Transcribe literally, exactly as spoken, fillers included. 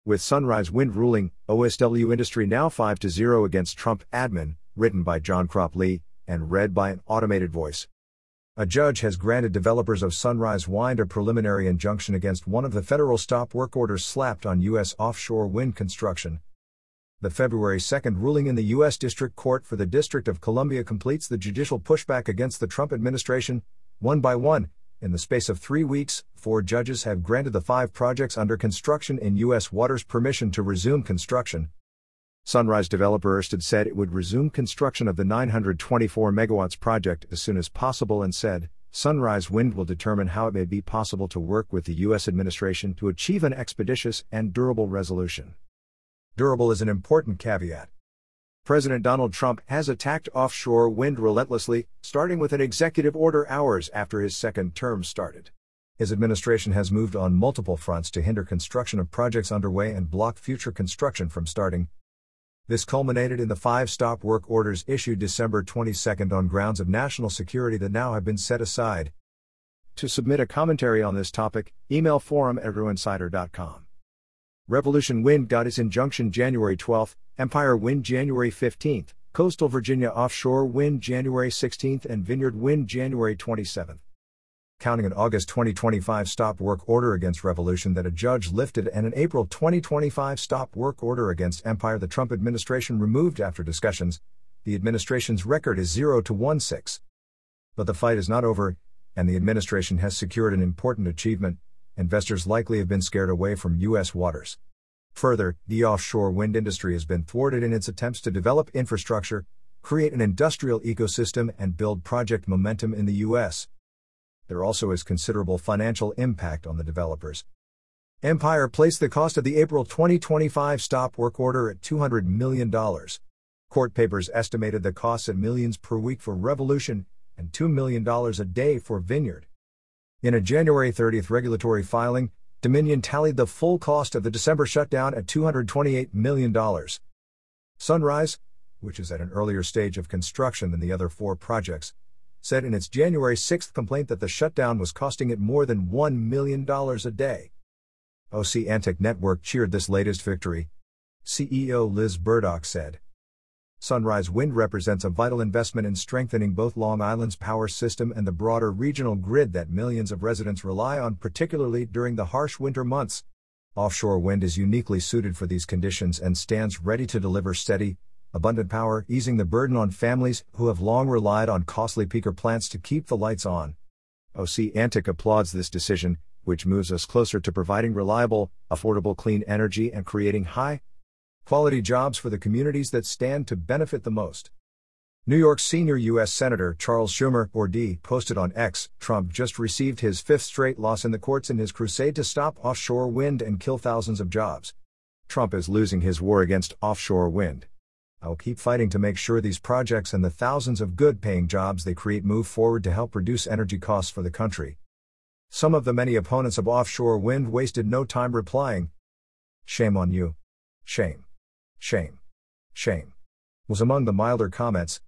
With Sunrise Wind ruling, O S W industry now five to zero against Trump admin, written by John Crop Lee, and read by an automated voice. A judge has granted developers of Sunrise Wind a preliminary injunction against one of the federal stop work orders slapped on U S offshore wind construction. The February second ruling in the U S District Court for the District of Columbia completes the judicial pushback against the Trump administration. One by one, in the space of three weeks, four judges have granted the five projects under construction in U S waters permission to resume construction. Sunrise developer Ørsted said it would resume construction of the nine hundred twenty-four megawatts project as soon as possible and said, Sunrise Wind will determine how it may be possible to work with the U S administration to achieve an expeditious and durable resolution. Durable is an important caveat. President Donald Trump has attacked offshore wind relentlessly, starting with an executive order hours after his second term started. His administration has moved on multiple fronts to hinder construction of projects underway and block future construction from starting. This culminated in the five stop work orders issued December twenty-second on grounds of national security that now have been set aside. To submit a commentary on this topic, email forum at insider dot com. Revolution Wind got its injunction January twelfth, Empire Wind January fifteenth, Coastal Virginia Offshore Wind January sixteenth and Vineyard Wind January twenty-seventh. Counting an August twenty twenty-five stop work order against Revolution that a judge lifted and an April twenty twenty-five stop work order against Empire the Trump administration removed after discussions, the administration's record is zero to one six. But the fight is not over, and the administration has secured an important achievement. Investors likely have been scared away from U S waters. Further, the offshore wind industry has been thwarted in its attempts to develop infrastructure, create an industrial ecosystem and build project momentum in the U S. There also is considerable financial impact on the developers. Empire placed the cost of the April twenty twenty-five stop work order at two hundred million dollars. Court papers estimated the costs at millions per week for Revolution and two million dollars a day for Vineyard. In a January thirtieth regulatory filing, Dominion tallied the full cost of the December shutdown at two hundred twenty-eight million dollars. Sunrise, which is at an earlier stage of construction than the other four projects, said in its January sixth complaint that the shutdown was costing it more than one million dollars a day. Oceantic Network cheered this latest victory. C E O Liz Burdock said, Sunrise Wind represents a vital investment in strengthening both Long Island's power system and the broader regional grid that millions of residents rely on, particularly during the harsh winter months. Offshore wind is uniquely suited for these conditions and stands ready to deliver steady, abundant power, easing the burden on families who have long relied on costly peaker plants to keep the lights on. Oceantic applauds this decision, which moves us closer to providing reliable, affordable clean energy and creating high quality jobs for the communities that stand to benefit the most. New York's senior U S Senator Charles Schumer, or D, posted on X, Trump just received his fifth straight loss in the courts in his crusade to stop offshore wind and kill thousands of jobs. Trump is losing his war against offshore wind. I'll keep fighting to make sure these projects and the thousands of good-paying jobs they create move forward to help reduce energy costs for the country. Some of the many opponents of offshore wind wasted no time replying. Shame on you. Shame. Shame. Shame. Was among the milder comments.